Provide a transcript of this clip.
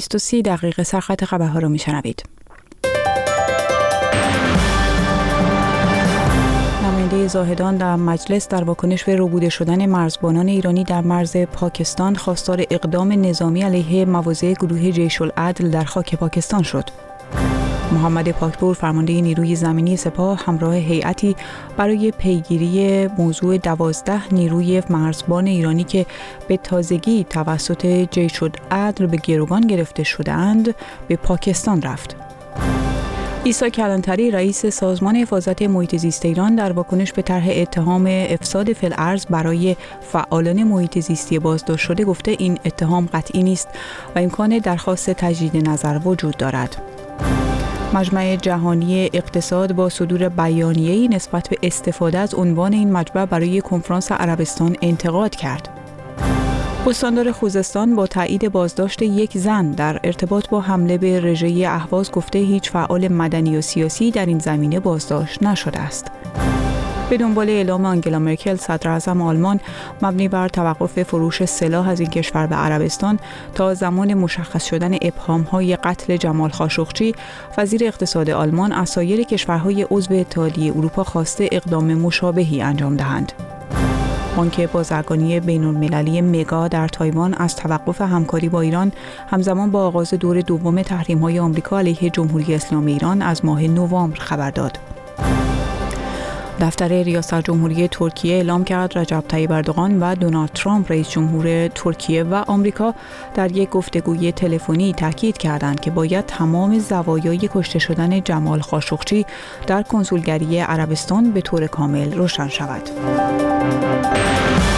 8:30 دقیقه سرخط خبرها رو میشنوید. نماینده زاهدان در مجلس در واکنش به ربوده شدن مرزبانان ایرانی در مرز پاکستان خواستار اقدام نظامی علیه مواضع گروه جیش العدل در خاک پاکستان شد. محمد پاکپور فرمانده نیروی زمینی سپاه همراه هیئتی برای پیگیری موضوع 12 نیروی مرزبان ایرانی که به تازگی توسط جیش العدل به گروگان گرفته شدند به پاکستان رفت. عیسی کلانتری رئیس سازمان حفاظت محیط زیست ایران در واکنش به طرح اتهام افساد فی الارض برای فعالان محیط زیستی بازداشت شده گفته این اتهام قطعی نیست و امکان درخواست تجدید نظر وجود دارد. مجمع جهانی اقتصاد با صدور بیانیه‌ای نسبت به استفاده از عنوان این مجمع برای کنفرانس عربستان انتقاد کرد. استاندار خوزستان با تایید بازداشت یک زن در ارتباط با حمله به رژه اهواز گفته هیچ فعال مدنی و سیاسی در این زمینه بازداشت نشده است. به دنبال اعلام آنگلا مرکل صدر اعظم آلمان مبنی بر توقف فروش سلاح از این کشور به عربستان تا زمان مشخص شدن ابهام‌های قتل جمال خاشقچی، وزیر اقتصاد آلمان از سایر کشورهای عضو اتحادیه اروپا خواسته اقدام مشابهی انجام دهند. بانک بازرگانی بین‌المللی مگا در تایوان از توقف همکاری با ایران همزمان با آغاز دور دوم تحریم‌های آمریکا علیه جمهوری اسلامی ایران از ماه نوامبر خبر داد. دفتر ریاست جمهوری ترکیه اعلام کرد رجب طیب اردوغان و دونالد ترامپ رئیس جمهور ترکیه و آمریکا در یک گفتگوی تلفنی تاکید کردند که باید تمام زوایای کشته شدن جمال خاشقچی در کنسولگری عربستان به طور کامل روشن شود.